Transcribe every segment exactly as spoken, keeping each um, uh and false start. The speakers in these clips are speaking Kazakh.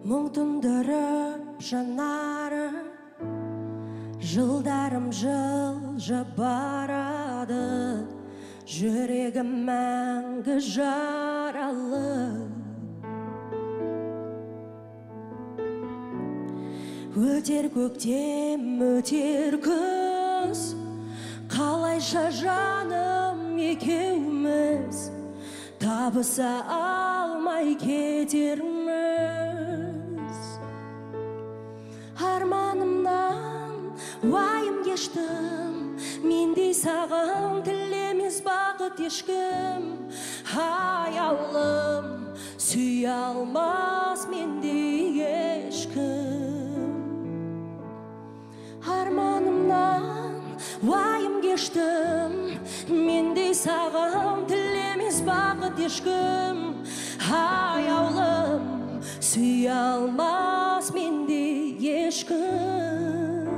Мұң түндіріп жанары, жылдарым жылжып барады, жүрегім мәңгі жаралы. Өтер көктем, өтер күз, қалайша жаным екеуміз табыса алмай кетерміз. Арманымнан уайым кештім, мендей саған тілемес бақыт ешкім. Аяулым сүйе алмас мендей ешкім. Арманымнан уайым кештім, мендей саған тілемес бақыт ешкім. Аяулым сүйе алмас мендей ешкім.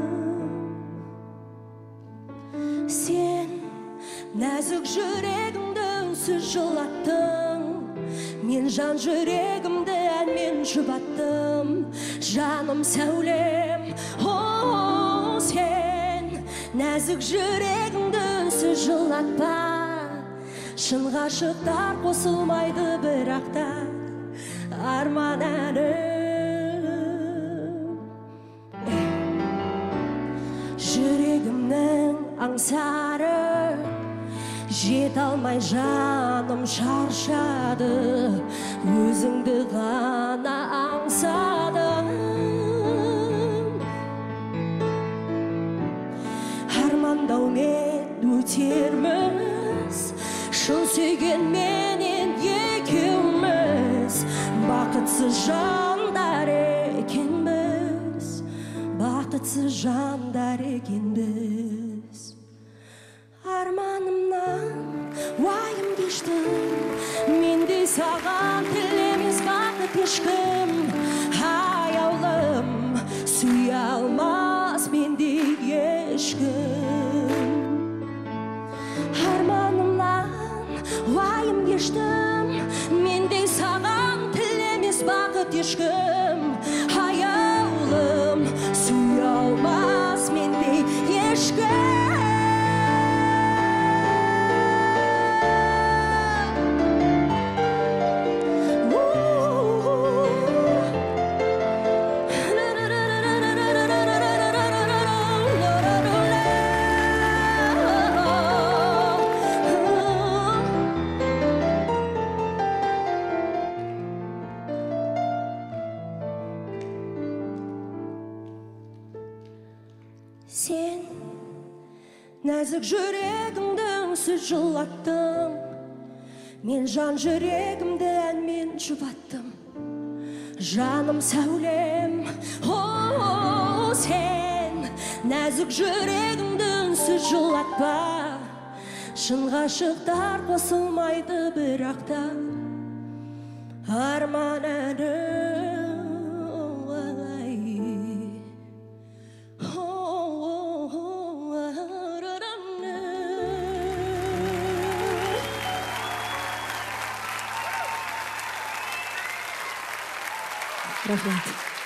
Сен нәзік жүрегімді үнсіз жылаттың, мен жан жүрегімді әнмен жұбаттым. Жаным сәулем, о, сен нәзік жүрегімді үнсіз жылатпа. Шын ғашықтар қосылмайды бірақта, арман әнім. Жүрегімнің аңсары, жет алмай жаным шаршады, өзіңді ғана аңсадым. Армандаумен өтерміз, шын сүйгенменен екеуміз, бақытсыз жандар екенбіз, бақытсыз жандар екенбіз. Арманымнан уайым кештім, мендей саған тілемес бақыт ешкім. Аяулым сүйе алмас мендей ешкім. Арманымнан уайым кештім, мендей саған тілемес бақыт ешкім. Аяулым сүйе алмас мендей ешкім. Сен нәзік жүрегімді үнсіз жылаттың, мен жан жүрегімді әнмен жұбаттым. Жаным сәулем, о, сен нәзік жүрегімді үнсіз жылатпа. Шын ғашықтар қосылмайды бірақта, арман әнім. Рахмет.